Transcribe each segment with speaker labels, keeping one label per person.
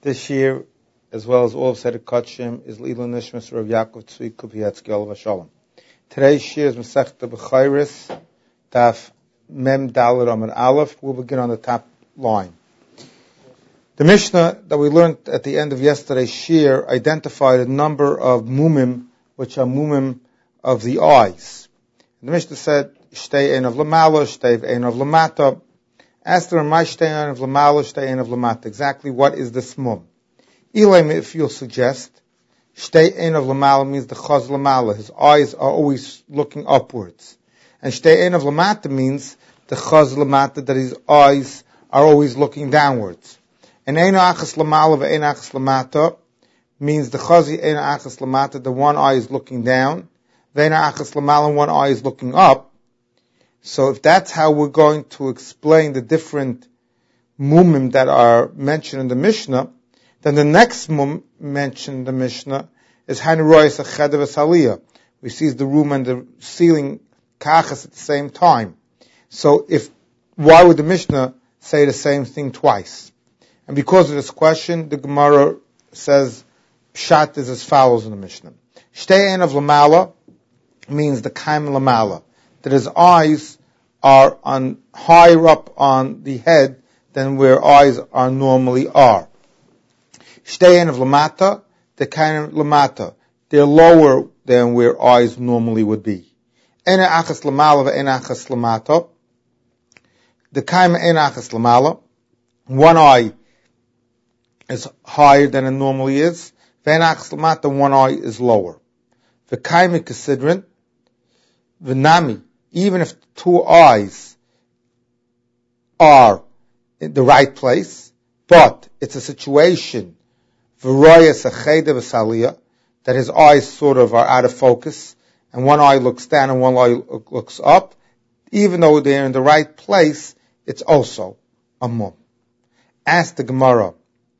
Speaker 1: This year, as well as all of Seder Kodshim, is Lilu Nishmas Rav Yaakov Tzvi Kupiatzki Olav Shalom. Today's shir is Masechta B'chayris, Daf Mem Dalet Amud Aleph. We'll begin on the top line. The Mishnah that we learned at the end of yesterday's shir identified a number of mumim, which are mumim of the eyes. The Mishnah said, Shtei Ein of Lamala, Shtei Ein of Lamata. Ask the Ramai Shtei Ein of Lamala, Shtei Ein of Lamata. Exactly what is this mum? Elaim, if you'll suggest, Shtei Ein of Lamala means the Chaz Lamala. His eyes are always looking upwards. And Shtei Ein of Lamata means the Chaz Lamata, that his eyes are always looking downwards. And Ein Achas Lamala ve'Ein Achas Lamata means the Chazi Ein Achas Lamata, the one eye is looking down. Ve'Ein Achas Lamala, one eye is looking up. So if that's how we're going to explain the different mumim that are mentioned in the Mishnah, then the next mum mentioned in the Mishnah is Hanuroyas Acheda v'Saliyah. We see the room and the ceiling kachas at the same time. So why would the Mishnah say the same thing twice? And because of this question, the Gemara says, Pshat is as follows in the Mishnah. Shtei Ein of Lamala means the Kaim Lamala, that his eyes are higher up on the head than where eyes are normally are. Shtei Ein of Lamata, the Kaim Lamata, they're lower than where eyes normally would be. Ein Achas Lamala ve'Ein Achas Lamata, the Kaim Ein Achas Lamala, one eye is higher than it normally is. Ve'Ein Achas Lamata, one eye is lower. V'Kaim Kesidrin, V'Nami, even if two eyes are in the right place, but it's a situation, V'Royas Acheda v'Saliyah, that his eyes sort of are out of focus, and one eye looks down and one eye looks up, even though they're in the right place, it's also a mum. Ask the Gemara,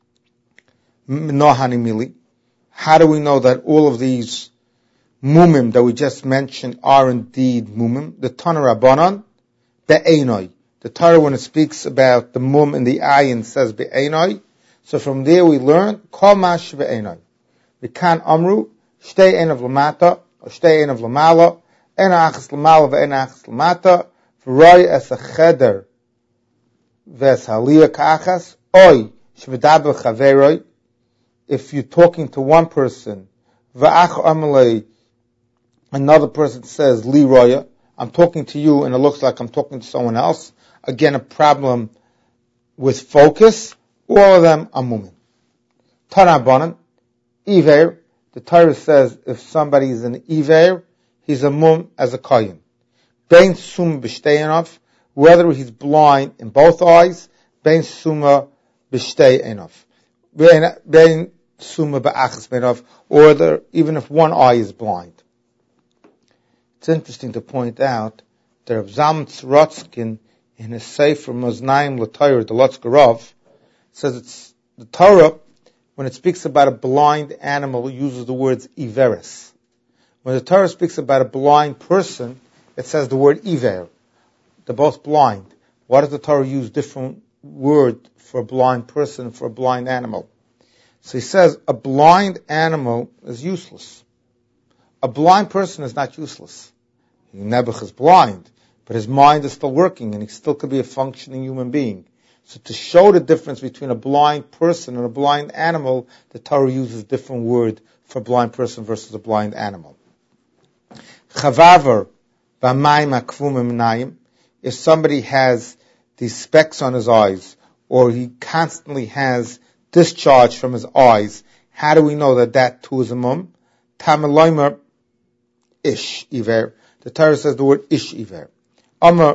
Speaker 1: Nohani Mili, how do we know that all of these mumim that we just mentioned are indeed mumim? The Tana Rabbanan, be'enoi. The Torah, when it speaks about the mum in the ayin, says be'enoi. So from there we learn, kol mash be'enoi. We can't amru, shtei ein of lamata, or shtei ein of lamala, ein achas lamala ve'ein achas lamata, v'roi es a cheder, ve'es haliyah ka'achas, oi, shv'daber chaveroi. If you're talking to one person, v'ach amalei, another person says, Li Roya, I'm talking to you and it looks like I'm talking to someone else. Again, a problem with focus. All of them are mumin. Tana Bonan, Iver, the Torah says if somebody is an Iver, he's a mum as a koyin. Bein sum b'shteinov, whether he's blind in both eyes, bein summa b'shteinov. Bein summa b'achas beinov, or even if one eye is blind. It's interesting to point out that Rav Zalman Tzrotzkin, in his Sefer Maznaim L'Torah, the Lotzkarov, says it's the Torah, when it speaks about a blind animal, it uses the words iveris. When the Torah speaks about a blind person, it says the word iver. They're both blind. Why does the Torah use different word for a blind person, for a blind animal? So he says a blind animal is useless. A blind person is not useless. Nebuch is blind, but his mind is still working, and he still could be a functioning human being. So to show the difference between a blind person and a blind animal, the Torah uses a different word for a blind person versus a blind animal. Chavaver b'mayim akvum eminayim, if somebody has these specks on his eyes, or he constantly has discharge from his eyes, how do we know that that too is a mum? Tamiloimer ish iver. The Torah says the word ish iver. Amar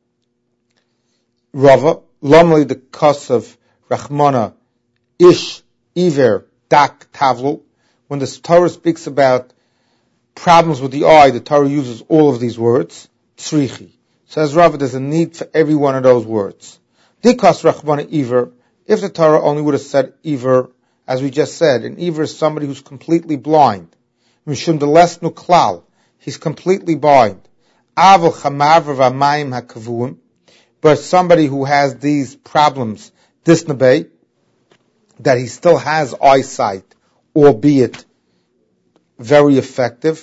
Speaker 1: Rava, Lomli the kos of Rachmana, ish iver dak tavlu. When the Torah speaks about problems with the eye, the Torah uses all of these words. Tzrichi. Says Rava, there's a need for every one of those words. Dikas Rachmana iver, if the Torah only would have said iver, as we just said, an iver is somebody who's completely blind. Mishum de lesnu klal. He's completely blind. Aval chamav v'amayim hakavuim, but somebody who has these problems, disnebei, that he still has eyesight, albeit very affected,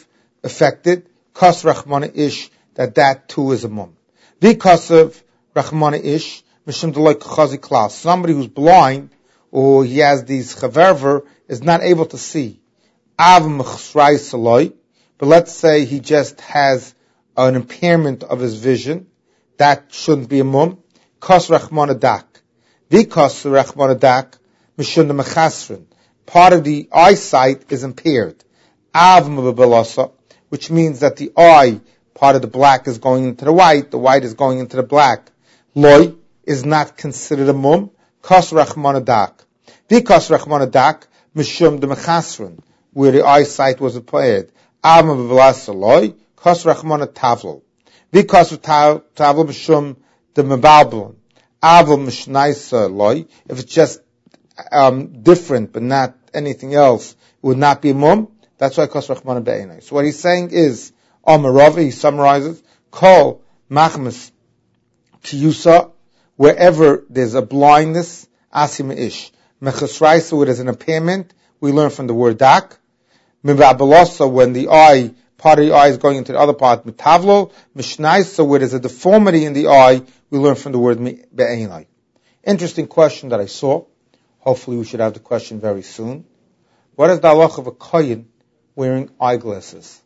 Speaker 1: kas rachmana ish, that too is a mum. Because of rachmana ish, mishum deloy kachazi klas, somebody who's blind, or he has these chaverver, is not able to see. Av mechsrai saloi, but let's say he just has an impairment of his vision, that shouldn't be a mum. Kas rachmana dak. Because rachmana dak, mishum de mechasrin. Part of the eyesight is impaired. Av mebelasa, which means that the eye, part of the black is going into the white is going into the black. Loi is not considered a mum. Kas rachmana dak. Because rachmana dak, mishum de mechasrin, where the eyesight was impaired. Av mebelasa loi, kas rachmana tavlo. Because of tavlo mishum de mebalblon. Avol mishnaisa loi, if it's just different but not anything else, it would not be mum. That's why kas rachmana be'enai. So what he's saying is, Amaravi, he summarizes, kol machmas kiyusa, wherever there's a blindness, asim ish. Mechasraisa, where there's an impairment, we learn from the word dak. Mibabalosa, when the eye, part of the eye is going into the other part, mitavlo. Mishnaisa, where there's a deformity in the eye, we learn from the word be'enai. Interesting question that I saw. Hopefully we should have the question very soon. What is the halach of a kohen wearing eyeglasses?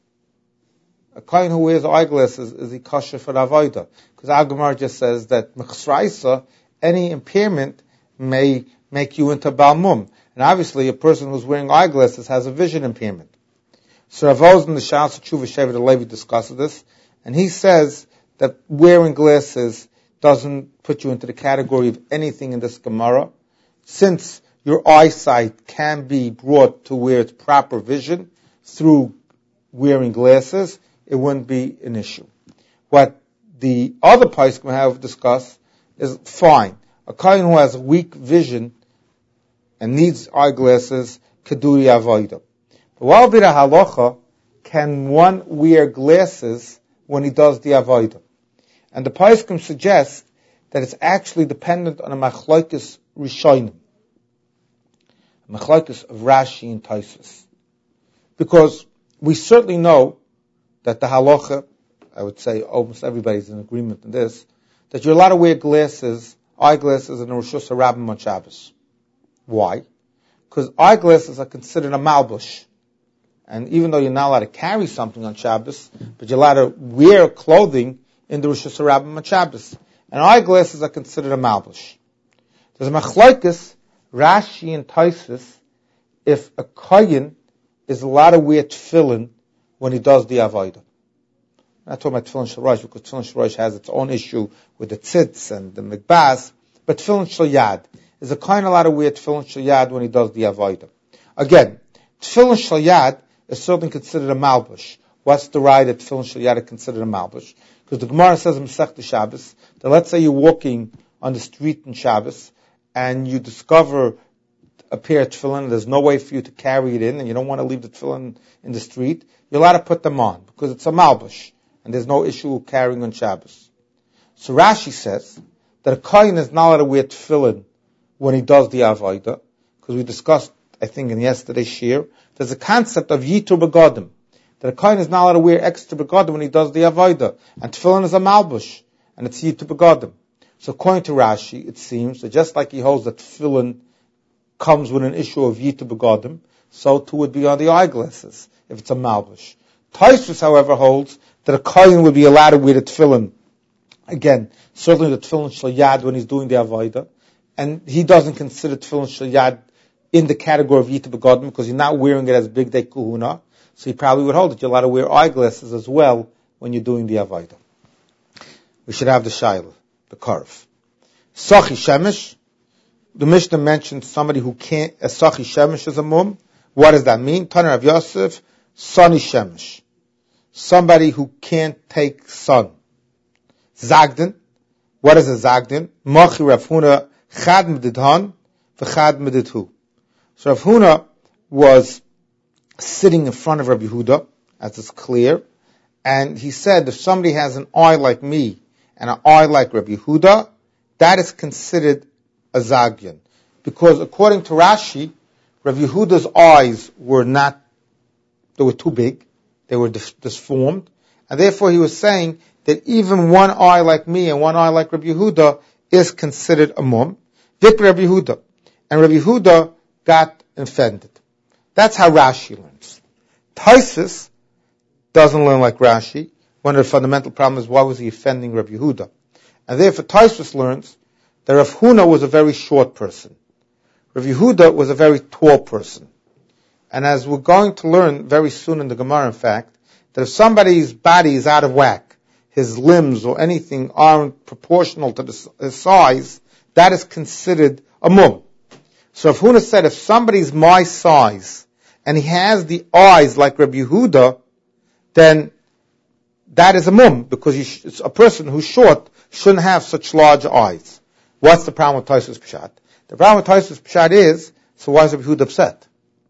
Speaker 1: A kohen who wears eyeglasses, is he kosher for avodah? Because Agamar just says that mechsraisa, any impairment may make you into balmum. And obviously a person who's wearing eyeglasses has a vision impairment. So Rav Ozen, the Shas Tshuva Shevet Levi, discusses this, and he says that wearing glasses doesn't put you into the category of anything in this Gemara, since your eyesight can be brought to where it's proper vision through wearing glasses, it wouldn't be an issue. What the other poskim have discussed is fine. A kohen who has weak vision and needs eyeglasses could do the avodah. But while b'da halacha, can one wear glasses when he does the avodah? And the poskim suggest that it's actually dependent on a machlokes rishonim, a machlokes of Rashi and Tosfos, because we certainly know that the halacha, I would say almost everybody's in agreement on this, that you're allowed to wear glasses, eyeglasses in the Rosh Hashanah on Shabbos. Why? Because eyeglasses are considered a malbush. And even though you're not allowed to carry something on Shabbos, but you're allowed to wear clothing in the Rosh Hashanah on Shabbos. And eyeglasses are considered a malbush. There's a machlokes, Rashi and Tosfos, if a kohen is allowed to wear tefillin when he does the avodah. I'm not talking about tefillin shel rosh, because tefillin shel rosh has its own issue with the tzitz and the mikbas, but tefillin shel yad. Is a kohen allowed to wear tefillin shel yad when he does the avodah? Again, tefillin shel yad is certainly considered a malbush. What's the right that tefillin shel yad is considered a malbush? Because the Gemara says in Masechta Shabbos that let's say you're walking on the street in Shabbos and you discover a pair of tefillin, there's no way for you to carry it in, and you don't want to leave the tefillin in the street, you're allowed to put them on, because it's a malbush, and there's no issue with carrying on Shabbos. So Rashi says that a kohen is not allowed to wear tefillin when he does the avodah, because we discussed, I think in yesterday's shir, there's a concept of yitur begodim, that a kohen is not allowed to wear extra begodim when he does the avodah, and tefillin is a malbush, and it's yitur begodim. So according to Rashi, it seems that just like he holds that tefillin comes with an issue of yitur begodim, so too would be on the eyeglasses, if it's a malbush. Tosfos, however, holds that a kohen would be allowed to wear the tefillin, again, certainly the tefillin shel yad when he's doing the avodah, and he doesn't consider tefillin shel yad in the category of yitur begodim, because he's not wearing it as big day kuhuna, so he probably would hold that you're allowed to wear eyeglasses as well when you're doing the avodah. We should have the shayla, the curve. Sachi shemesh, the Mishnah mentioned somebody who can't, a sachi shemesh is a mum. What does that mean? Tana Rav Yosef, sani shemesh. Somebody who can't take sun. Zagdin. What is a zagdin? Machi Rav Huna, chad medidhan, v'chad medidhu. So Rav Huna was sitting in front of Rabbi Yehuda, as it's clear, and he said, if somebody has an eye like me, and an eye like Rabbi Yehuda, that is considered a zagyan. because according to Rashi, Rav Yehuda's eyes were too big, they were disformed, and therefore he was saying that even one eye like me and one eye like Rav Yehuda is considered a mum. Vik Rav Yehuda. And Rav Yehuda got offended. That's how Rashi learns. Tosfos doesn't learn like Rashi. One of the fundamental problems is why was he offending Rav Yehuda? And therefore Tosfos learns that Rav Huna was a very short person. Rav Yehuda was a very tall person. And as we're going to learn very soon in the Gemara, in fact, that if somebody's body is out of whack, his limbs or anything aren't proportional to his size, that is considered a mum. So Rav Huna said, if somebody's my size and he has the eyes like Rabbi Yehuda, then that is a mum, because a person who's short shouldn't have such large eyes. What's the problem with Tosfos Pshat? The problem with Tosfos Pshat is, so why is Rabbi Yehuda upset?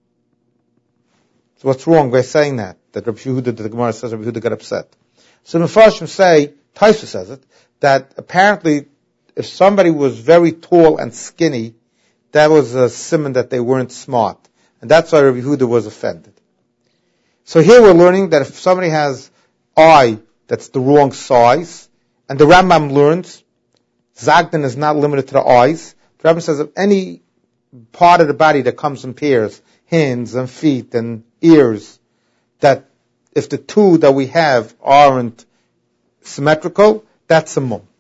Speaker 1: So what's wrong by saying that Rabbi Yehuda, the Gemara says Rabbi Yehuda got upset? So the Mefarshim say, Tosfos says it, that apparently if somebody was very tall and skinny, that was a siman that they weren't smart. And that's why Rabbi Yehuda was offended. So here we're learning that if somebody has eye that's the wrong size, and the Rambam learns, Zagdan is not limited to the eyes. The Rambam says if any part of the body that comes in pairs, hands and feet and ears, that if the two that we have aren't symmetrical, that's a mum.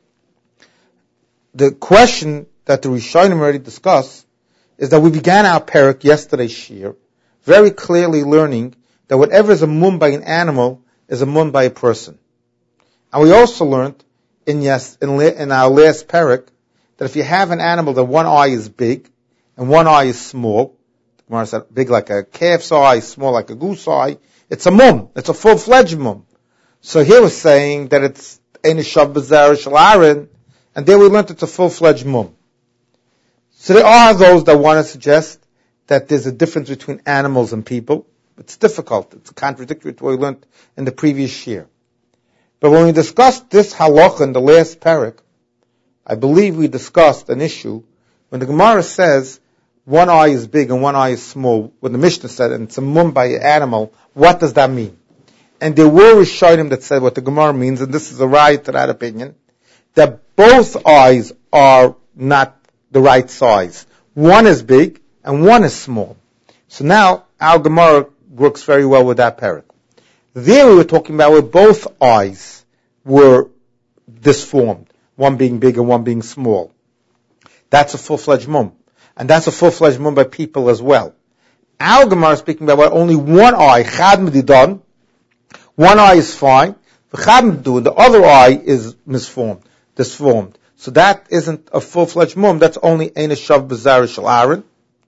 Speaker 1: The question that the Rishonim already discussed is that we began our parak yesterday's shir, very clearly learning that whatever is a mum by an animal is a mum by a person. And we also learned in our last parak that if you have an animal that one eye is big and one eye is small, the Gemara said big like a calf's eye, small like a goose eye, it's a mum. It's a full-fledged mum. So here we're saying that it's ein shav b'zera shel Aaron, and there we learned it's a full-fledged mum. So there are those that want to suggest that there's a difference between animals and people. It's difficult. It's contradictory to what we learned in the previous year. But when we discussed this halacha in the last parak, I believe we discussed an issue when the Gemara says one eye is big and one eye is small. When the Mishnah said, and it's a mum by an animal, what does that mean? And there were Rishonim that said what the Gemara means, and this is a right to that opinion, that both eyes are not the right size. One is big and one is small. So now our Gemara works very well with that parak. There we were talking about where both eyes were disformed, one being big and one being small. That's a full-fledged mum. And that's a full-fledged mum by people as well. Our Gemara is speaking about where only one eye, chad medidan, one eye is fine, the other eye is disformed. So that isn't a full-fledged mum, that's only ein shav b'zera shel Aaron.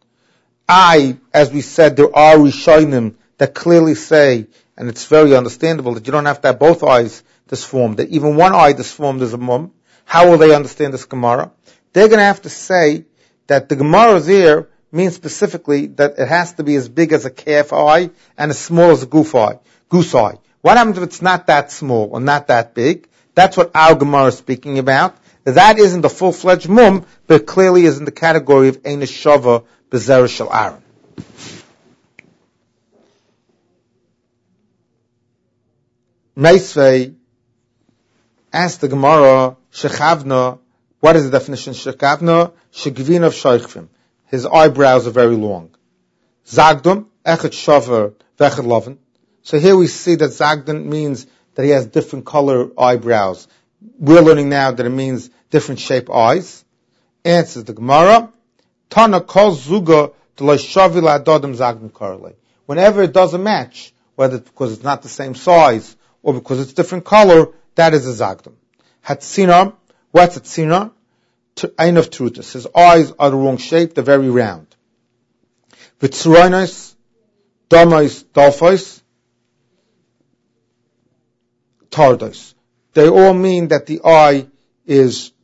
Speaker 1: As we said, there are Rishonim that clearly say, and it's very understandable, that you don't have to have both eyes disformed, that even one eye disformed is a mum. How will they understand this Gemara? They're going to have to say that the Gemara there means specifically that it has to be as big as a calf eye and as small as a goose eye. What happens if it's not that small or not that big? That's what our Gemara is speaking about. That isn't a full-fledged mum, but clearly is in the category of ein shava b'zera shel Aaron. Meisvei asked the Gemara, Shechavna, what is the definition of Shechavna? Shegvin of Sheichvim. His eyebrows are very long. Zagdum, Echet Shavar, Vechet Loven. So here we see that Zagdum means that he has different color eyebrows. We're learning now that it means different shape eyes. Answers the Gemara, Tana kol zuga d'lo shavi la'adodem Zagdum karle. Whenever it doesn't match, whether it's because it's not the same size or because it's different color, that is a Zagdum. Hatzinam, what's Hatzinam? Ein of Trutus. His eyes are the wrong shape, they're very round. V'tzroinos, Domos, Dolphos, Tardos. They all mean that the eye is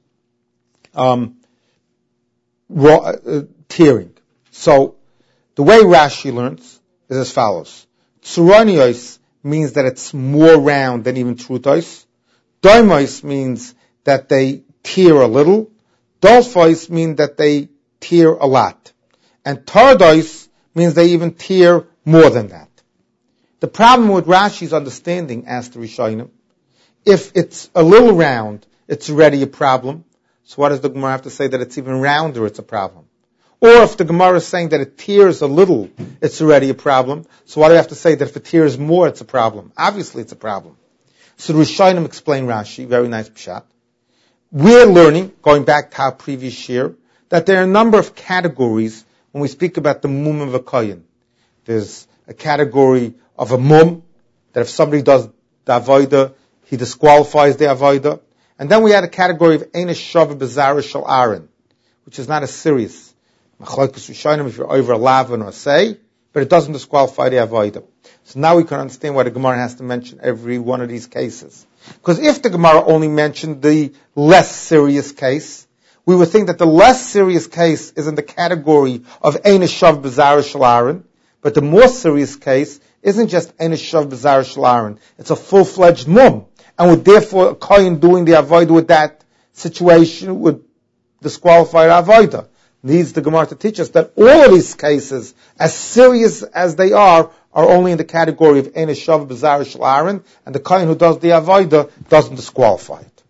Speaker 1: tearing. So, the way Rashi learns is as follows. Tzuronios means that it's more round than even Trutos. Domos means that they tear a little. Dolphos mean that they tear a lot. And tardois means they even tear more than that. The problem with Rashi's understanding, asked the Rishonim, if it's a little round, it's already a problem. So why does the Gemara have to say that it's even rounder, it's a problem? Or if the Gemara is saying that it tears a little, it's already a problem. So why do you have to say that if it tears more, it's a problem? Obviously it's a problem. So the Rishonim explain Rashi, very nice pshat. We're learning, going back to our previous year, that there are a number of categories when we speak about the mum of a kohen. There's a category of a mum, that if somebody does the avodah, he disqualifies the avodah. And then we had a category of Einish Shava B'Zara Shel Aaron, which is not as serious. Machlokes Rishonim, if you're over a lavan or a say, but it doesn't disqualify the avodah. So now we can understand why the Gemara has to mention every one of these cases. Because if the Gemara only mentioned the less serious case, we would think that the less serious case is in the category of Einish Shava B'Zara Shel Aaron, but the more serious case isn't just Einish Shava B'Zara Shel Aaron. It's a full-fledged mum. And would therefore a kohen doing the avodah with that situation would disqualify the avodah. Needs the Gemara to teach us that all of these cases, as serious as they are only in the category of Einish Shava B'Zara Shel Aaron, and the kohen who does the avodah doesn't disqualify it.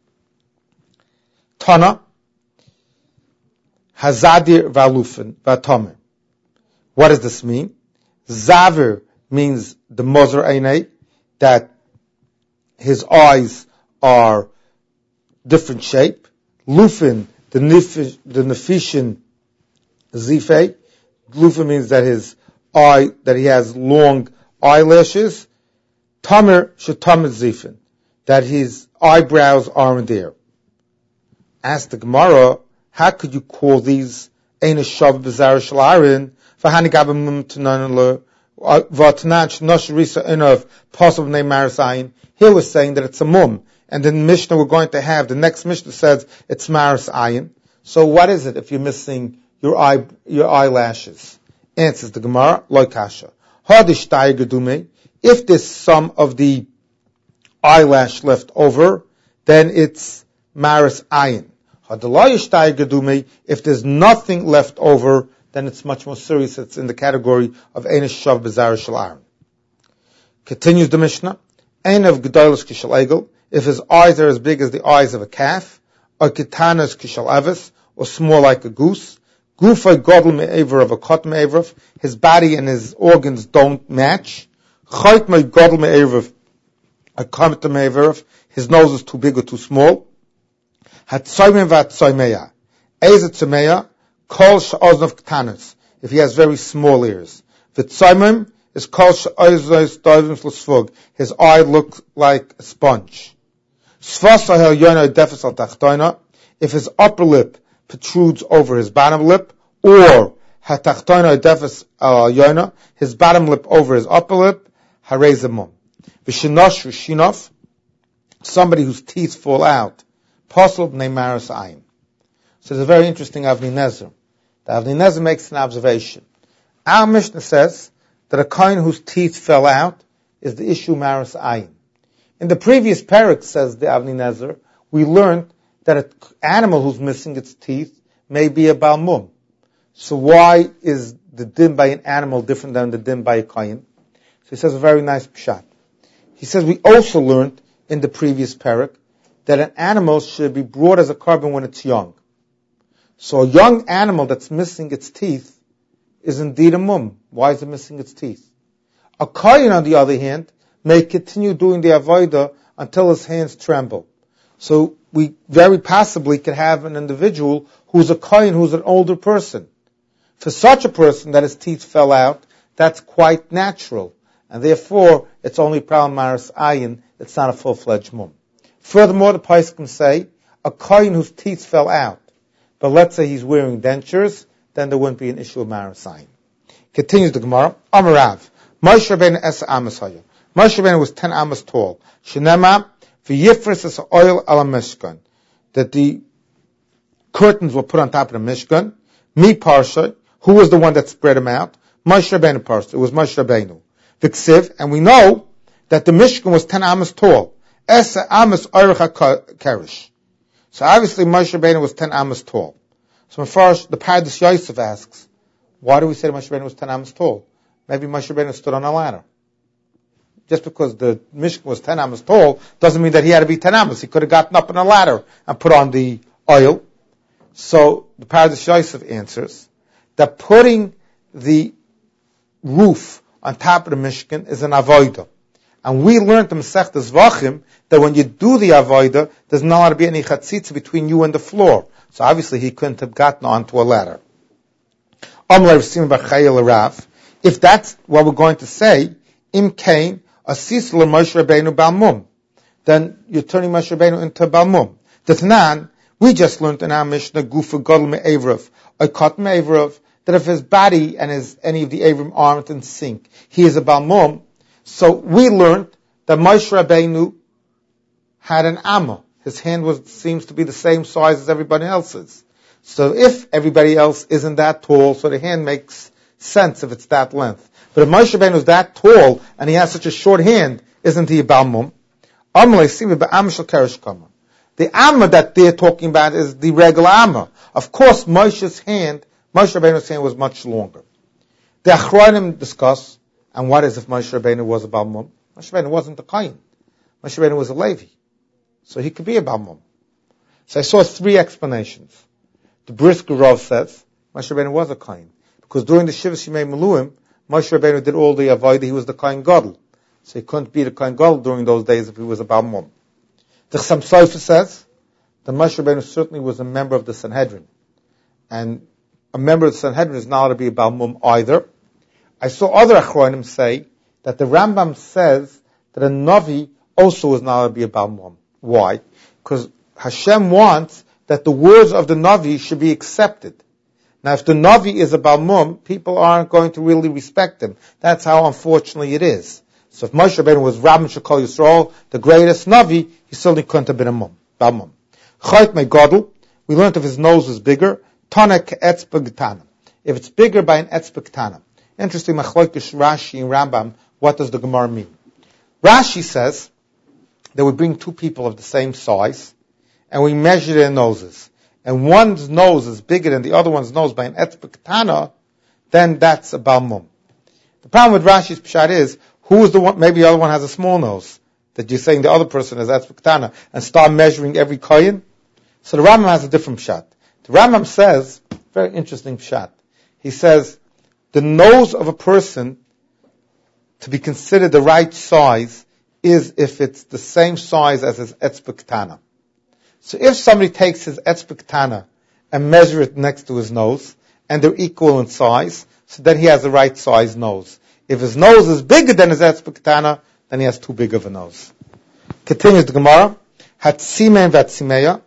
Speaker 1: Tana, Hazadir V'Alufin V'Atomer. What does this mean? Zavir means the Mozer Einei, that his eyes are different shape. Lufin, the Nefishin Zifei. Lufin means that that he has long eyelashes. Tamer Shetamer Zifin, that his eyebrows aren't there. Ask the Gemara, how could you call these Einish Shava B'Zara Shel Aaron? V'hani gabim t'nanan v'atnan sh'nosh risa enof possible name Marasayin. Here we're saying that it's a mum. And in Mishnah we're going to have, the next Mishnah says it's Maris Ayin. So what is it if you're missing your eyelashes? Answers the Gemara, Lo Kasha. Hadish Tay Gedume. If there's some of the eyelash left over, then it's Maris Ayin. Hadalayish Tay Gedume. If there's nothing left over, then it's much more serious. It's in the category of Einish Shava B'Zara Shel Aaron. Continues the Mishnah. Einav Gedolos Kishal Egel, if his eyes are as big as the eyes of a calf, or Kitanas Kishal Avis, or small like a goose, Gufay Godel Me'aver of a Kot Me'aver, his body and his organs don't match, Chait Me Godel Me'aver, a Kamet Me'aver, his nose is too big or too small, Hatsoymei Vatsoymeya, Ezet Tzomeya, Kol Sha'oznov Ktanas, if he has very small ears, Vitsoymim, is called his eye looks like a sponge. If his upper lip protrudes over his bottom lip, or his bottom lip over his upper lip, somebody whose teeth fall out, so there's a very interesting Avnei Nezer. The Avnei Nezer makes an observation. Our Mishnah says that a kohen whose teeth fell out is the issue Maris Ayin. In the previous parak, says the Avnei Nezer, we learned that an animal who's missing its teeth may be a balmum. So why is the din by an animal different than the din by a kohen? So he says a very nice pshat. He says we also learned in the previous parak that an animal should be brought as a carbon when it's young. So a young animal that's missing its teeth is indeed a mum. Why is it missing its teeth? A kohen, on the other hand, may continue doing the avodah until his hands tremble. So we very possibly could have an individual who's a kohen, who's an older person. For such a person that his teeth fell out, that's quite natural. And therefore, it's only problem Maris Ayin, it's not a full-fledged mum. Furthermore, the Poskim say, a kohen whose teeth fell out, but let's say he's wearing dentures, then there wouldn't be an issue of Maris Ayin. Continues the Gemara, Amarav, Moshe Rabbeinu es amas hayu. Moshe Rabbeinu was 10 amas tall. Shenema, v'yifris es oil ala mishkan. That the curtains were put on top of the mishkan. Mi parsha, who was the one that spread them out? Moshe Rabbeinu parsha. It was Moshe Rabbeinu. V'ksiv, and we know that the mishkan was 10 amas tall. Es amas oirach kerish. So obviously Moshe Rabbeinu was 10 amas tall. So first, the Pardes Yosef asks, why do we say Moshe Rabbeinu was 10 amos tall? Maybe Moshe Rabbeinu stood on a ladder. Just because the Mishkan was 10 amos tall doesn't mean that he had to be 10 amos. He could have gotten up on a ladder and put on the oil. So the Pardes Yosef answers that putting the roof on top of the Mishkan is an avodah. And we learned in Masechtas Zvachim that when you do the avodah, there's not allowed to be any chatzitza between you and the floor. So obviously he couldn't have gotten onto a ladder. If that's what we're going to say, Im Kain, Asis le Moshe Rabbeinu Balmum, then you're turning Moshe Rabbeinu into Balmum. The Tanan, we just learned in our Mishnah, Gufa Gadol Me'evrav, Oikot Me'evrav, that if his body and any of the Avram aren't in sync, he is a Balmum. So we learned that Moshe Rabbeinu had an amma. His hand seems to be the same size as everybody else's. So if everybody else isn't that tall, so the hand makes sense if it's that length. But if Moshe Rabbeinu is that tall and he has such a short hand, isn't he a Balmum? The amma that they're talking about is the regular amma. Of course, Moshe Rabbeinu's hand was much longer. The Achronim discuss, and what is if Moshe Rabbeinu was a Balmum? Moshe Rabbeinu wasn't a Kain. Moshe Rabbeinu was a Levi. So he could be a Balmum. So I saw 3 explanations. The Brisker Rav says, Moshe Rabbeinu was a Kain. Because during the Shivas Yimei Meluim, Moshe Rabbeinu did all the avodah, he was the Kain Gadol. So he couldn't be the Kain Gadol during those days if he was a Balmum. The Chassam Sofer says that Moshe Rabbeinu certainly was a member of the Sanhedrin. And a member of the Sanhedrin is not allowed to be a Balmum either. I saw other Achronim say that the Rambam says that a Navi also is not allowed to be a Balmum. Why? Because Hashem wants that the words of the Navi should be accepted. Now, if the Navi is a Balmum, people aren't going to really respect him. That's how, unfortunately, it is. So if Moshe Rabbeinu was Rabban Shekol Yisrael, the greatest Navi, he certainly couldn't have been a Balmum. Chayt me Gadol, we learned if his nose was bigger, Tana ke'etzba g'tana. If it's bigger by an etzba g'tana. Interesting, Machlokish Rashi and Rambam, what does the Gemara mean? Rashi says that we bring 2 people of the same size, and we measure their noses. And one's nose is bigger than the other one's nose by an etzba g'tana, then that's a Balmum. The problem with Rashi's pshat is, who is the one, maybe the other one has a small nose, that you're saying the other person is etzba g'tana, and start measuring every kohen? So the Rambam has a different pshat. The Rambam says, very interesting pshat. He says, the nose of a person to be considered the right size is if it's the same size as his etzba g'tana. So if somebody takes his etzba g'tana and measure it next to his nose, and they're equal in size, so then he has the right size nose. If his nose is bigger than his etzba g'tana, then he has too big of a nose. Continues the Gemara, Hatzimein v'atzimeya,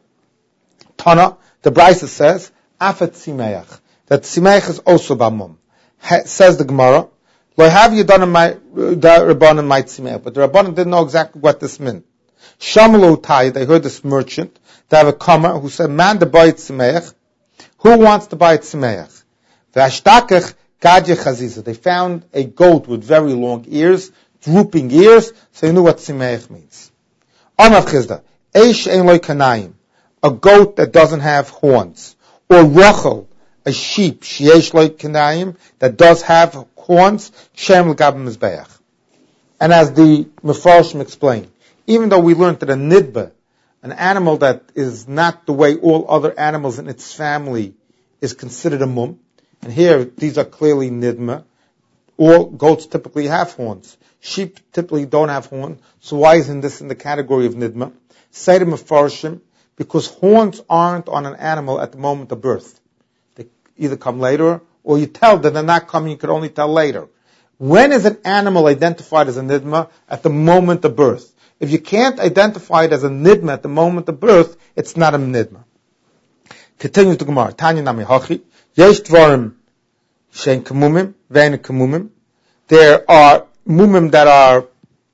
Speaker 1: Tana, the Brisa says, Afat Tzimeach, that Tzimeach is also Balmum. Says the Gemara, Lo have you done the Rabbanan might Tzimeach, but the Rabbanan didn't know exactly what this meant. Shamalu Tai, they heard this merchant, they have a comer who said, man to buy Tzimeach, who wants to buy Tzimeach? V'ashtakach gadye chaziza, they found a goat with very long ears, drooping ears, so they knew what Tzimeach means. Amav Chizda, Eish ein loy kanayim, a goat that doesn't have horns, or rochel, a sheep, sheyesh loy kanayim, that does have horns, shem l'gab mizbeach. And as the Mefarshim explained, even though we learned that a nidba, an animal that is not the way all other animals in its family, is considered a mum, and here these are clearly nidma, all goats typically have horns. Sheep typically don't have horns, so why isn't this in the category of nidma? Say the Mefarshim, because horns aren't on an animal at the moment of birth. They either come later, or you tell that they're not coming, you could only tell later. When is an animal identified as a nidma? At the moment of birth. If you can't identify it as a nidma at the moment of birth, it's not a nidma. Continues the Gemara. Tanya nami hachi. Yesh dvarim shein kamumim, ve'en kamumim. There are mumim that are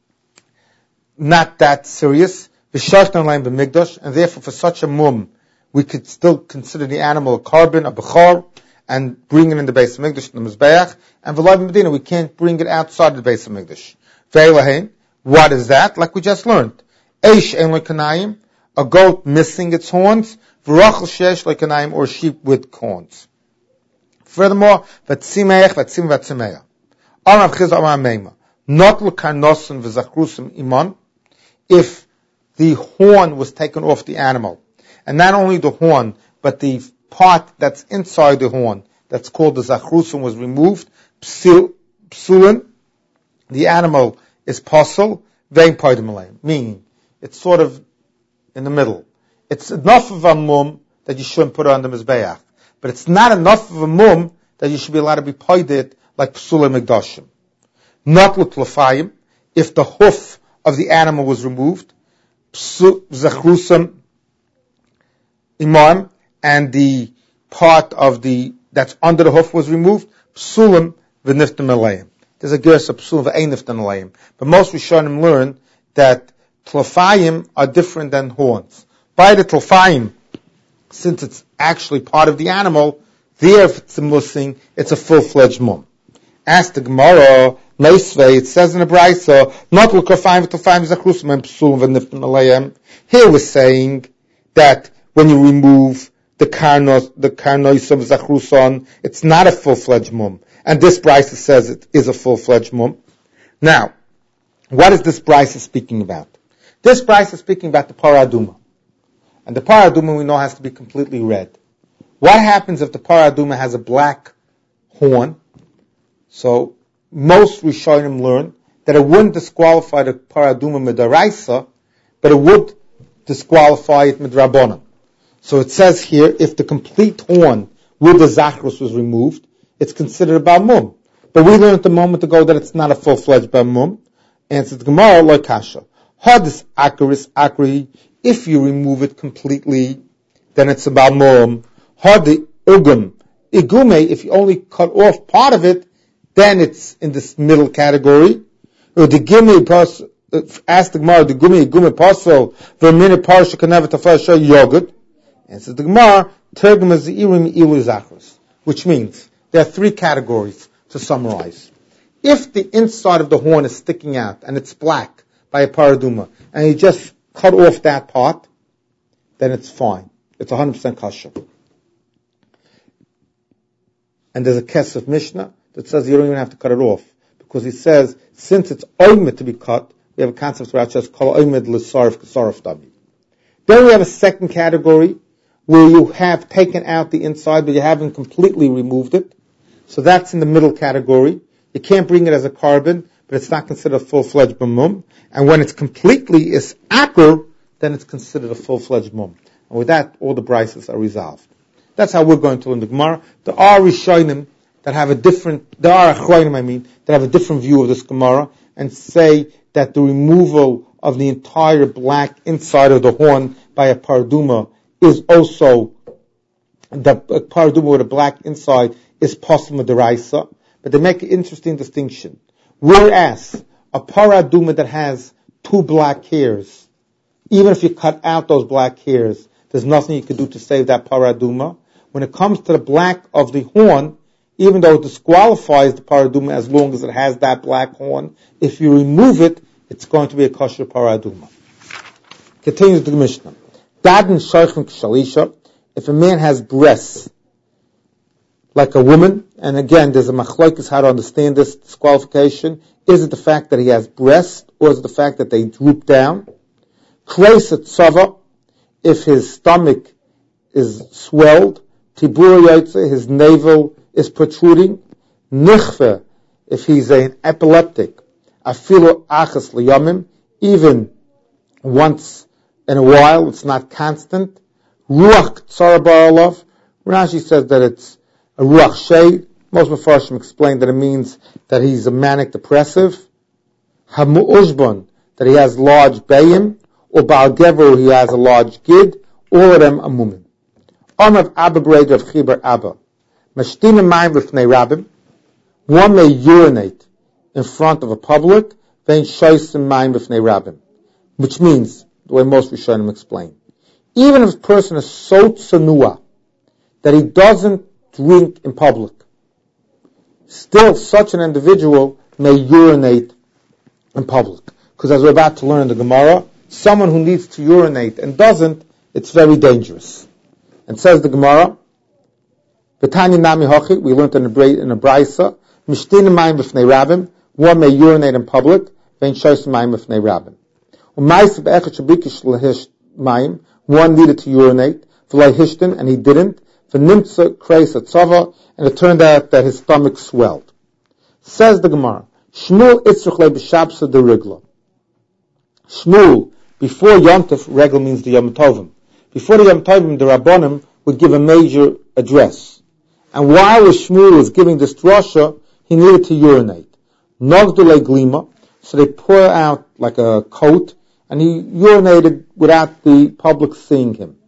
Speaker 1: not that serious. And therefore for such a mum, we could still consider the animal a carbon, a bechor, and bring it in the base of Mikdash, the Mizbeach, and v'loy Medina, we can't bring it outside the base of Mikdash. Ve'elahein, what is that? Like we just learned. Eish ein lo kanayim, a goat missing its horns, v'rochel shesh lekanayim, or sheep with corns. Furthermore, v'tzimeach, v'tzim v'tzimeach. Amar Chiz Amar Meima. Not l'karnosin v'zachrusim iman. If the horn was taken off the animal, and not only the horn, but the part that's inside the horn, that's called the zachrusim, was removed, psulin, the animal is pasul, vein paidim, meaning it's sort of in the middle. It's enough of a mum that you shouldn't put it on the mizbeach, but it's not enough of a mum that you should be allowed to be paided like psulim mikdashim. Not l'tlafayim, if the hoof of the animal was removed, zachrusam imam, and the part of that's under the hoof was removed, psulim v'niftim alayim. There's a gersa psulim v'ein niftim alayim. But most Rishonim learn that tlafayim are different than horns. By the tlafayim, since it's actually part of the animal, there if it's missing, it's a full-fledged mum. Ask the Gemara, Meisvei, it says in the Brayso, not l'kafayim v'tlafayim zachrusam and psulim v'niftim alayim. Here we're saying that when you remove the karnois of zachruson, it's not a full-fledged mum. And this Brayso says it is a full-fledged mum. Now, what is this Brayso speaking about? This Brayso is speaking about the paraduma. And the paraduma we know has to be completely red. What happens if the paraduma has a black horn? So, most Rishonim learn that it wouldn't disqualify the paraduma midaraisa, but it would disqualify it midrabanan. So it says here, if the complete horn with the zachrus was removed, it's considered a balmum. But we learned a moment ago that it's not a full-fledged balmum. Answers the Gemara, like kasha. Hadis akaris akri, if you remove it completely, then it's a balmum. Hadi ugum, igume, if you only cut off part of it, then it's in this middle category. Or the gimme, ask the Gemara, the gume paso, vermina parsha can never tafasha yogurt. Answers the Gemara, tergum z'irim ilu zachrus, which means there are three categories to summarize. If the inside of the horn is sticking out and it's black by a paraduma, and you just cut off that part, then it's fine. It's 100% kosher. And there's a kesef Mishnah that says you don't even have to cut it off, because he says since it's oimid to be cut, we have a concept where it says kol oimid l'sarif k'sarif dami. Then we have a second category where you have taken out the inside, but you haven't completely removed it. So that's in the middle category. You can't bring it as a carbon, but it's not considered a full-fledged mum. And when it's completely is akur, then it's considered a full-fledged mum. And with that, all the brises are resolved. That's how we're going to learn the Gemara. There are Rishonim that have a different, that have a different view of this Gemara, and say that the removal of the entire black inside of the horn by a paraduma is also, the paraduma with a black inside is possible deraisa, but they make an interesting distinction. Whereas a paraduma that has two black hairs, even if you cut out those black hairs, there's nothing you can do to save that paraduma. When it comes to the black of the horn, even though it disqualifies the paraduma as long as it has that black horn, if you remove it, it's going to be a kosher paraduma. Continues the Mishnah. If a man has breasts like a woman, and again there's a machlokes how to understand this disqualification, is it the fact that he has breasts, or is it the fact that they droop down? If his stomach is swelled, his navel is protruding, nichve, if he's an epileptic, afilu achas liyamim, even once in a while, it's not constant. Ruach tzara baralav. Rashi says that it's a ruach shade. Most Mefarshim explain that it means that he's a manic depressive. Hamu'ushbon, that he has large bayim, or Baal Gever, he has a large gid. All of them are mumin. Omer Abba Breda of Chibar Abba. Mashtim mayim b'fnei rabbim. One may urinate in front of a public, then shoysim mayim b'fnei rabbim. Which means, the way most Rishonim explain, even if a person is so tsanua that he doesn't drink in public, still such an individual may urinate in public. Because as we're about to learn in the Gemara, someone who needs to urinate and doesn't, it's very dangerous. And says the Gemara, V'tanya nami hochi, we learned in a Braisa, Mishtin mayim b'fnei rabbim, one may urinate in public, v'ein shoyis mayim b'fnei rabbim. U'mayis b'echet shabikish l'hish mayim, one needed to urinate, v'lai hishtin, and he didn't, v'nimtza kreis atzava, and it turned out that his stomach swelled. Says the Gemara, Shmuel itzruch le b'shabsa de rigla. Shmuel, before Yom Tov, regel means the Yom Tovim. Before the Yom Tovim, the Rabbonim would give a major address. And while Shmuel was giving this drasha, he needed to urinate. Nogdu le glima, so they pour out like a coat, and he urinated without the public seeing him.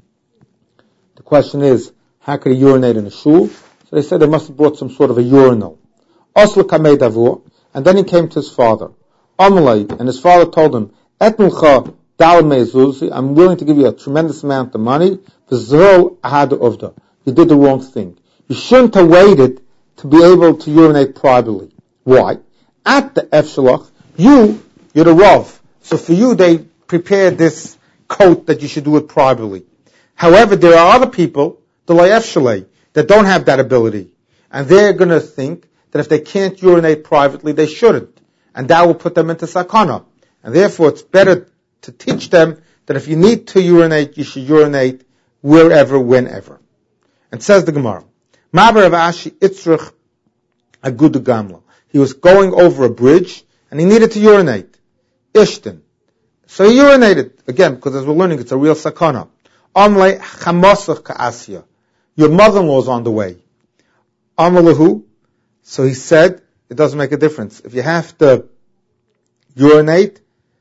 Speaker 1: The question is, how could he urinate in a shul? So they said they must have brought some sort of a urinal. Osla kamei davur, and then he came to his father. Amalei, and his father told him, Etnulcha dal mezuzi, I'm willing to give you a tremendous amount of money. V'zol ahad uvda. You did the wrong thing. You shouldn't have waited to be able to urinate privately. Why? At the Efshalach, you're the Rav. So for you, they prepared this coat that you should do it privately. However, there are other people, the Efshalei, that don't have that ability. And they're going to think that if they can't urinate privately, they shouldn't. And that will put them into sakana. And therefore, it's better to teach them that if you need to urinate, you should urinate wherever, whenever. And says the Gemara, Maber of Ashi Itzrich Agudu Gamla. He was going over a bridge, and he needed to urinate. Ishtin. So he urinated. Again, because as we're learning, it's a real sakana. Amle Chamosach Ka'asya. Your mother-in-law is on the way. Amalahu. So he said, it doesn't make a difference. If you have to urinate,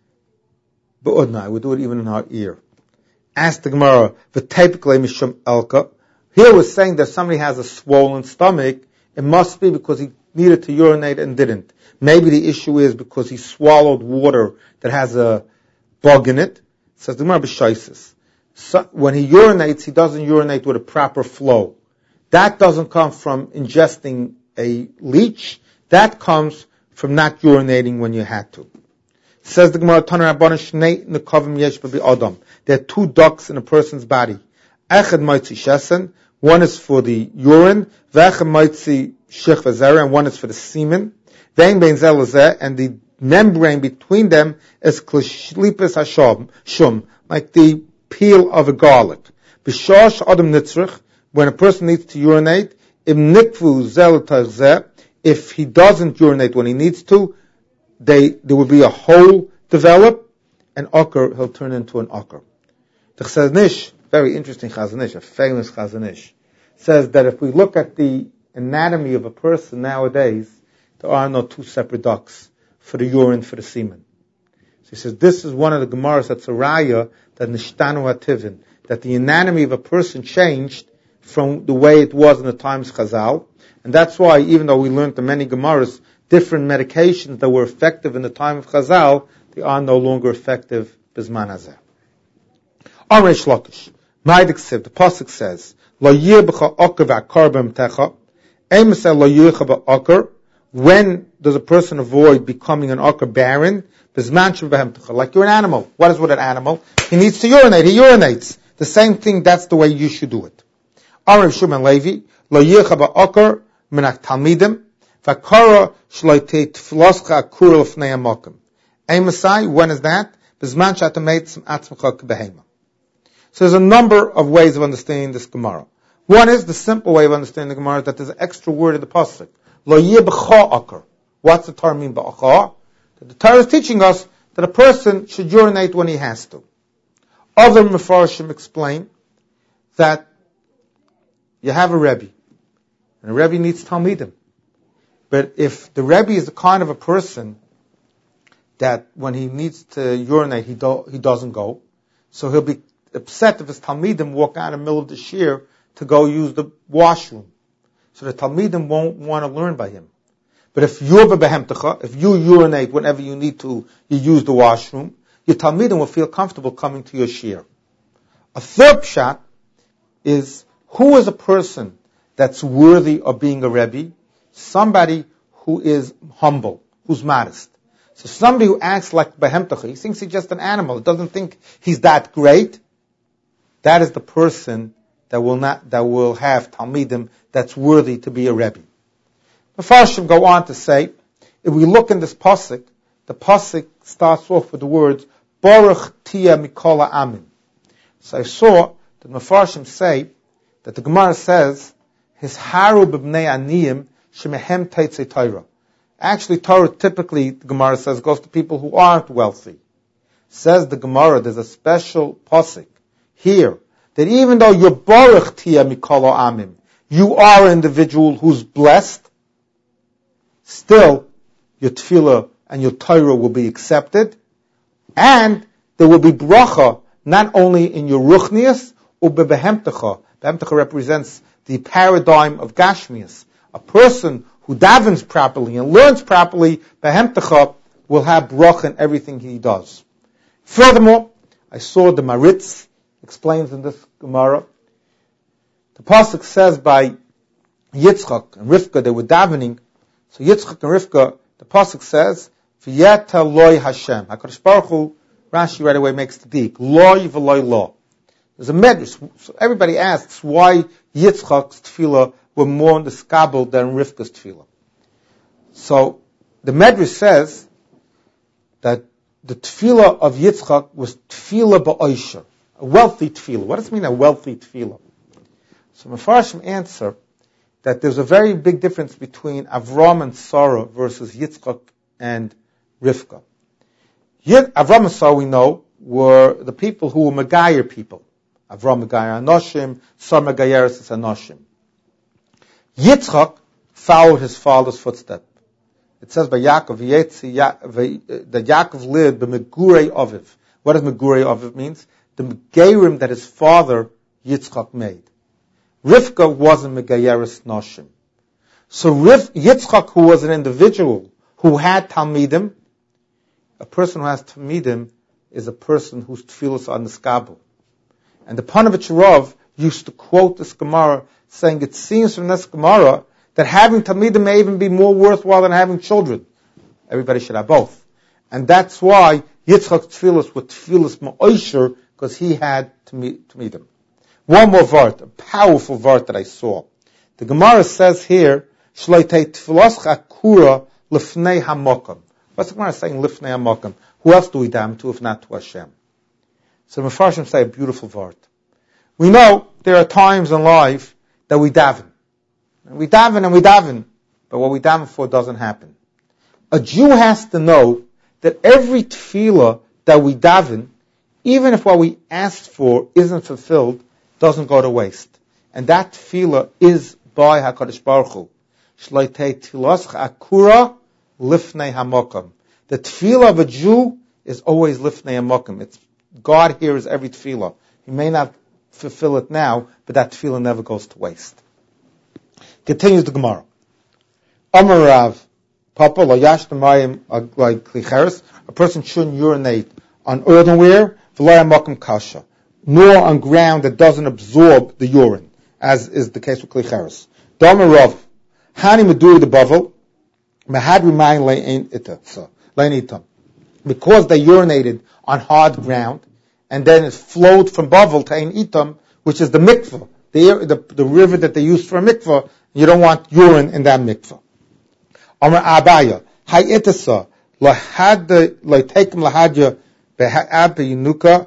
Speaker 1: B'udna, we do it even in our ear. Ask the Gemara, V'tepikle mishum elka. Here we're saying that somebody has a swollen stomach. It must be because he needed to urinate and didn't. Maybe the issue is because he swallowed water that has a bug in it. Says the Gemara b'shaisis. So when he urinates, he doesn't urinate with a proper flow. That doesn't come from ingesting a leech. That comes from not urinating when you had to. Says the Gemara, Taner Rabbanan Shnei Nekavim Yesh B'Bi Adam. There are two ducts in a person's body. Echad Maitzi Shesen, one is for the urine, V'echad Maitzi Shech V'Zera, and one is for the semen. Vein Bein Zel Lezeh, and the membrane between them is Klishlipas Hashum, like the peel of a garlic. B'Shosh Adam Nitzrich, when a person needs to urinate, Im Nikvu Zel Tarzeh, if he doesn't urinate when he needs to, there will be a hole develop, and okar, he'll turn into an okar. The Chazon Ish, very interesting Chazon Ish, a famous Chazon Ish, says that if we look at the anatomy of a person nowadays, there are no two separate ducts for the urine, for the semen. So he says this is one of the Gemaras that's a raya that nishtanu hativin, that the anatomy of a person changed from the way it was in the times Chazal, and that's why even though we learned the many Gemaras, different medications that were effective in the time of Chazal, they are no longer effective Bizman Hazeh. Amrei Shlokish, Maidik Siv, the Pasuk says, Lo yir b'cha okar v'akar b'mtecha, Eimesel lo yircha b'okar, when does a person avoid becoming an okar barren? Bizman sheb'hemtecha, like you're an animal. What is with an animal? He needs to urinate, he urinates. The same thing, that's the way you should do it. Amrei Shimon Levi, Lo yircha b'okar minak talmidim, V'akara shloitei tfiloscha akura l'fnei amokim. Eimesai, when is that? Bizman shatameitz atzmecha k'behema. So there's a number of ways of understanding this Gemara. One is the simple way of understanding the Gemara, that there's an extra word in the pasuk. Lo yeh b'cha akar. What's the Torah mean b'cha? The Torah is teaching us that a person should urinate when he has to. Other Mefarshim explain that you have a Rebbe, and a Rebbe needs Talmidim. But if the Rebbe is the kind of a person that when he needs to urinate, he doesn't go, so he'll be upset if his Talmidim walk out in the middle of the shir to go use the washroom. So the Talmidim won't want to learn by him. But if you're b'behemtecha, if you urinate whenever you need to, you use the washroom, your Talmidim will feel comfortable coming to your shir. A third pshat is, who is a person that's worthy of being a Rebbe? Somebody who is humble, who's modest. So somebody who acts like behemtecha, he thinks he's just an animal, he doesn't think he's that great. That is the person that will have Talmidim that's worthy to be a Rebbe. The Mefarshim go on to say, if we look in this pasuk, the pasuk starts off with the words Baruch Tia Mikola Amin. So I saw that Mefarshim say that the Gemara says his haru b'bnei aniyim shemehem teitzei Torah. Actually, Torah typically, the Gemara says, goes to people who aren't wealthy. Says the Gemara, there's a special pasuk here that even though you're Baruch Tia Mikola Amim, you are an individual who's blessed, still your tefillah and your Torah will be accepted, and there will be bracha not only in your ruchnius, but behemtecha. Behemtecha represents the paradigm of Gashmias. A person who davens properly and learns properly, behemtecha will have bracha in everything he does. Furthermore, I saw the Maritz explains in this Gemara. The pasuk says by Yitzchak and Rivka, they were davening. So Yitzchak and Rivka, the pasuk says, "V'yeta loy Hashem." HaKadosh Baruch Hu, Rashi right away makes the deek. Loy v'loy lo. There's a medrash. So everybody asks why Yitzchak's tefillah were more in the skabel than Rivka's tefillah. So the medrash says that the tefillah of Yitzchak was tefillah ba'oisha, a wealthy tefillah. What does it mean, a wealthy tefillah? So Mefarshim answer that there's a very big difference between Avram and Sarah versus Yitzchak and Rivka. Avram and Sarah, we know, were the people who were Megayer people. Avram Megayer Anoshim, Sarah Megayeres Anoshim. Yitzchak followed his father's footstep. It says by Yaakov, that Yaakov lived by Megurei Aviv. What does Megurei Aviv means? The Megayerim that his father Yitzchak made. Rivka wasn't Megayeres Noshim. So Yitzchak, who was an individual who had Talmidim, a person who has Talmidim is a person whose tefillos are niskabel. And the Panovich Rav used to quote this Gemara, saying it seems from this Gemara that having Talmidim may even be more worthwhile than having children. Everybody should have both. And that's why Yitzchak's tefillos were tefillos ma'osher, because he had Talmidim. One more vart, a powerful vart that I saw. The Gemara says here, Shloitei tefillos chakura lifnei hamokam. What's the Gemara saying, lifnei hamokam? Who else do we daven to if not to Hashem? So the Mefarshim say a beautiful vart. We know there are times in life that we daven. And we daven, but what we daven for doesn't happen. A Jew has to know that every tefillah that we daven, even if what we asked for isn't fulfilled, doesn't go to waste. And that tefillah is by HaKadosh Baruch Hu. Shloitei tefillos akura lifnei hamokam. The tefillah of a Jew is always lifnei hamokam. It's God hears every tefillah. He may not fulfill it now, but that tefillah never goes to waste. Continues the Gemara. Amar Rav, Papa lo yashtem mayim like klicheres. A person shouldn't urinate on earthenware, v'lo hamokam kasha, nor on ground that doesn't absorb the urine, as is the case with klicheres. Damar Rav, hani meduri the bavel, mahad remain le'in itam. Because they urinated on hard ground, and then it flowed from bavel to ein itam, which is the mikveh, the river that they used for a mikveh. You don't want urine in that mikveh. Amar Abaya, hay itasa, lo'tekim lahadya be'ab be'yinuka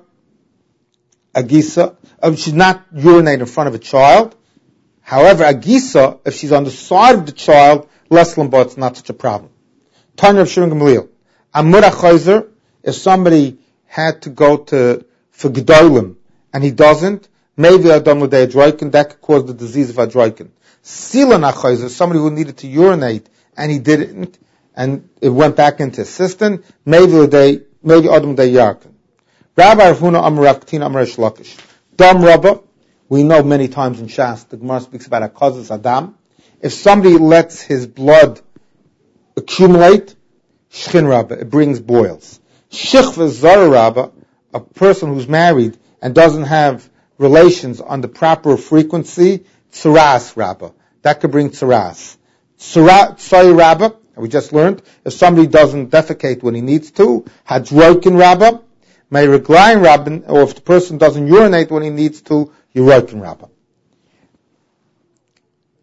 Speaker 1: agisa. She's not urinate in front of a child. However, agisa, if she's on the side of the child, less lambo, it's not such a problem. Tanya of Shimon Gamliel. Amura chayzer, if somebody had to go for gedolim and he doesn't, maybe adam l'dei adroikin, that could cause the disease of adroikin. Sila nachayzer, somebody who needed to urinate and he didn't, and it went back into his cistern, maybe adam l'dei yarkin. Rabbi Ravuna Amarav Katina Amarash Lakish. Dam Rabba, we know many times in Shas, the Gemara speaks about a causes Adam. If somebody lets his blood accumulate, Shchin Rabba, it brings boils. Shichva Zara Rabba, a person who's married and doesn't have relations on the proper frequency, Tsaras Rabba. That could bring Tsaras. Tsai Rabba, we just learned, if somebody doesn't defecate when he needs to, Hadroikin Rabba, May Reglain Rabba, or if the person doesn't urinate when he needs to, Yeroikin Rabba.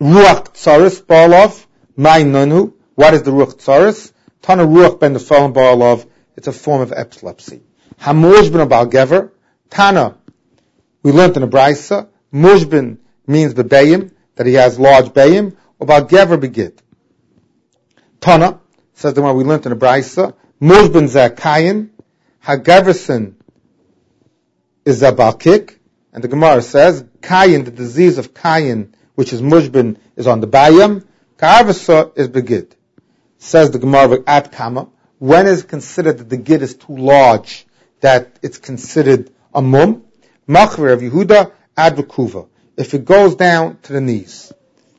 Speaker 1: Ruach Tsaris, Ba'alav, Mai Nunu. What is the Ruach Tsaris? Tana Ruach ben the fallen Ba'alav. It's a form of epilepsy. HaMushbin Ba'al Gever. Tana, we learned in a Braisa, Mushbin means Bebayim, that he has large Bayim, or Ba'al Gever Begid. Tana, says the one we learned in a Braisa, Mushbin Zakayin, HaGeverson is a Balkik, and the Gemara says, Kayin, the disease of Kayin, which is Mushbin, is on the Bayam, Ka'avasa is Begid. Says the Gemara at Kama, when is it considered that the Gid is too large, that it's considered a Mum? Machver of Yehuda, ad Rekuva. If it goes down to the knees.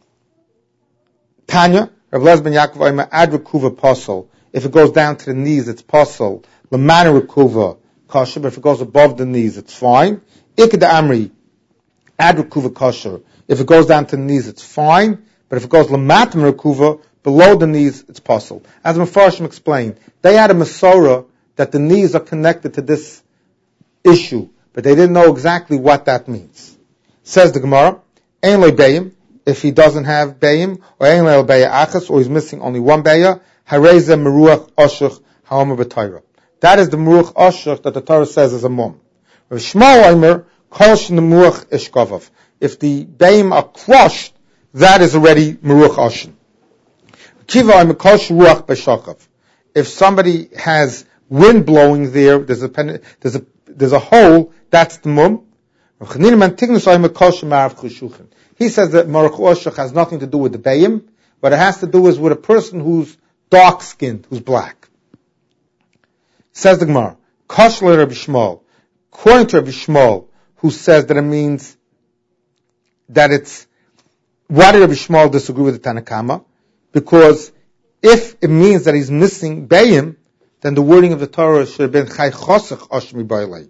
Speaker 1: Tanya, Rav Lezben Yaakov Omer, ad Rekuva Posel. If it goes down to the knees, it's Posel. Lamana Rekuva, kosher, but if it goes above the knees, it's fine. Ikeda Amri, ad Rekuva kosher. If it goes down to the knees, it's fine. But if it goes Lamatam Rekuva, below the knees, it's Posel. As Mefarshim explained, they had a Masorah that the knees are connected to this issue, but they didn't know exactly what that means. Says the Gemara, Ein le Bayim, if he doesn't have Bayim, or Ein le Bayah Achas, or he's missing only one Bayah, Hareze Meruach Oshach Haomer B'Torah. That is the Meruach Oshach that the Torah says is a mum. Rav Shmuel Omer, Kol Shenemuach Eshkavav. If the Bayim are crushed, that is already Meruach Oshin. Kiva Omer, Kol Sheruach B'Shakav. If somebody has wind blowing there, there's a hole, that's the mum. He says that Meruach Oshach has nothing to do with the Bayim, what it has to do is with a person who's dark-skinned, who's black. Says the Gemara, Koshler Rabbi Shmuel, according to Rabbi Shmuel, who says that it means that it's, why did Rabbi Shmuel disagree with the Tanakama? Because if it means that he's missing Bayim, then the wording of the Torah should have been Chai Chosach Oshmi Bailei.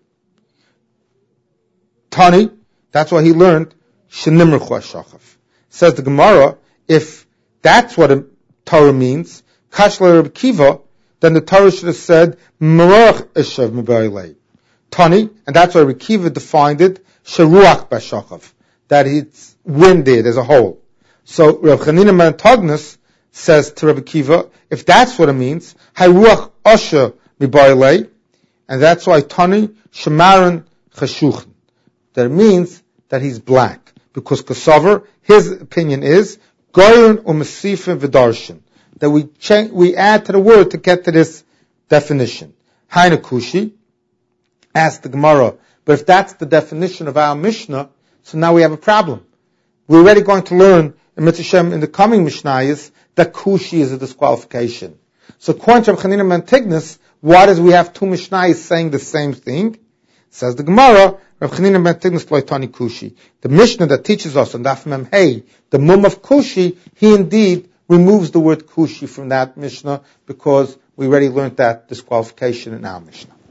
Speaker 1: Tani, that's why he learned Shenimr Choshachav. Says the Gemara, if that's what a Torah means, Kashla Reb Kiva, then the Torah should have said Merach Eshav Mibailei. Tani, and that's why Reb Kiva defined it Sharuach Bashachav, that it's winded as a whole. So Reb Chanina ben Tognos says to Reb Kiva, if that's what it means, Hayruach Osha Mibailei, and that's why Tani Shemaran Chashuchen. That means that he's black. Because Kosover, his opinion is, Goyun u'Masifim v'darshan. That we add to the word to get to this definition. Haina Kushi, asked the Gemara, but if that's the definition of our Mishnah, so now we have a problem. We're already going to learn in Mitzvah in the coming Mishnayos that Kushi is a disqualification. So according to Rav Chanina ben Tignis, why does we have two Mishnayos saying the same thing? Says the Gemara, Rav Chanina ben Tignis loitani Kushi. The Mishnah that teaches us on Daf Mem Hey, the mum of Kushi, he indeed removes the word Kushi from that Mishnah because we already learned that disqualification in our Mishnah.